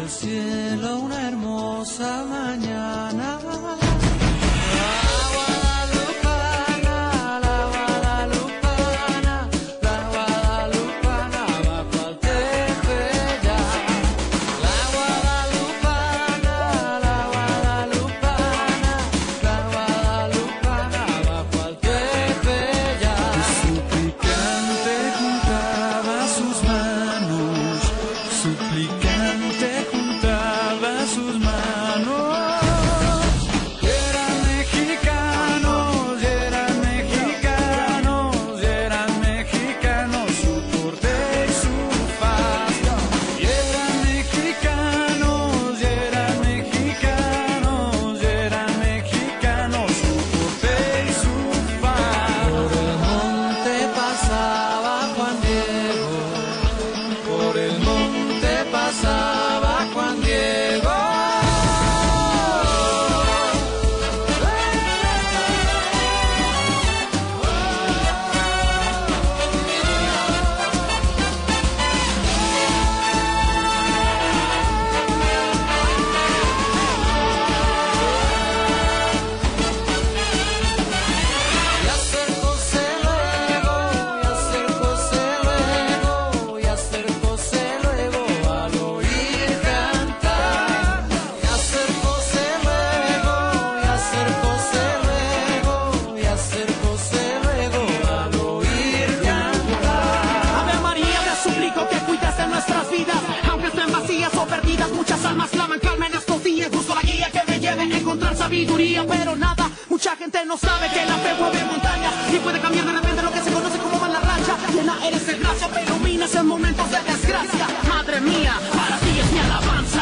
al cielo una hermosa mañana. Suplicante juntaba sus manos. Eran mexicanos, eran mexicanos, eran mexicanos, su porte y su faz. Y eran mexicanos, eran mexicanos, eran mexicanos, su porte y su faz. Por el monte pasaba Juan Diego, por el monte pasaba Juan Diego. Y acercóse luego, y acercóse luego, y acercóse luego al oír cantar. Y acercóse luego, y acercóse luego, y acercóse luego al oír cantar. Ave María, te suplico que cuides de nuestras vidas, aunque estén vacías o perdidas. Muchas almas claman calma en estos días. Busco la guía que me lleve a encontrar sabiduría, pero nada, mucha gente no sabe que la fe mueve montañas y puede cambiar de repente lo que se conoce como mala racha. Llena eres de gracia, pero iluminas en momentos de desgracia. Madre mía, para ti es mi alabanza.